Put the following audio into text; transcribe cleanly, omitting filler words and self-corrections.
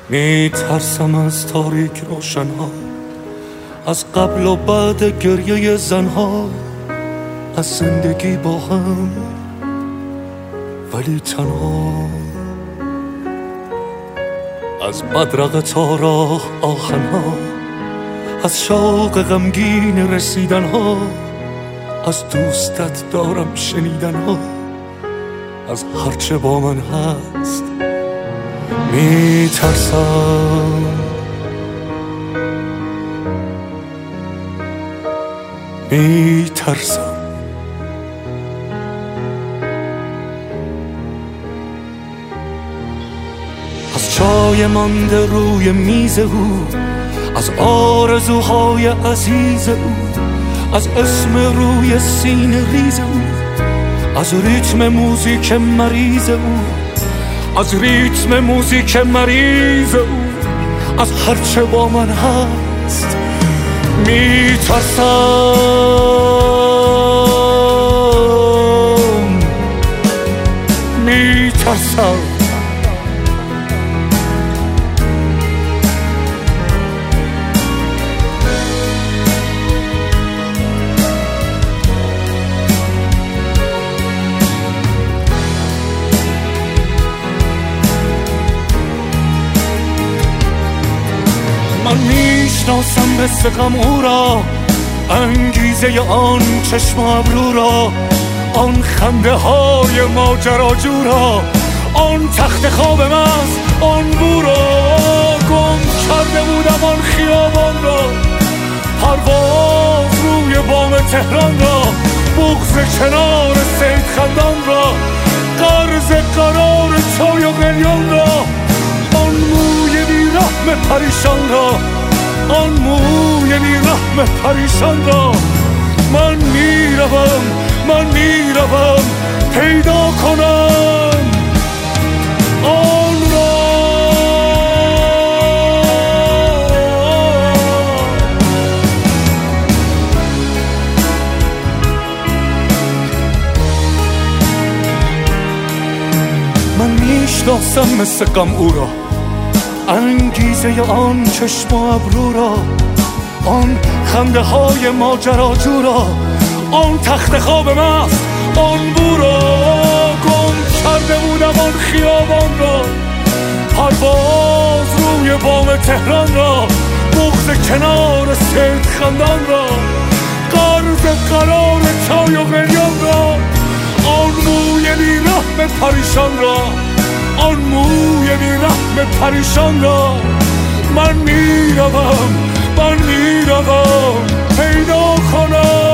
میترسم از تاریک روشنها، از قبل و بعد گریه زنها، از زندگی با هم ولی تنها، از بدرقه تا راه آهنها، از شوق غمگین رسیدنها، از دوستت دارم شنیدنها، از هرچه با من هست میترسم. میترسم از چای مانده روی میز او، از آرزوهای عزیز او، از اسم روی سینه ریز او، از ریتم موزیک مریض او، از ریتم موزیک مریض او، از هرچه با من هست میترسم. میترسم من میشناسم مثل غم او را، انگیزه آن چشم ابرو را، آن خنده های ماجراجو را، آن تخت خواب مست آن بو را. گم کرده بودم آن خیابان را، پرواز روی بام تهران را، بغض کنار سید خندان را، قرض قرار چای و قلیان را، آن موی بیرحم پریشان را، آن موی بیرحم پریشان را. من میروم پیدا کنم آن را. من میشناسم مثل غم او را، انگیزه آن چشم و ابرو را، آن خنده های ماجراجو را، آن تخت خواب مست آن بو را. گم کرده بودم آن خیابان را، پرواز روی بام تهران را، بغض کنار سید خندان را، قرض قرار چای و قلیان را، آن موی بیرحم پریشان را، آن موی بیرحم پریشان را. من میروم پیدا کنم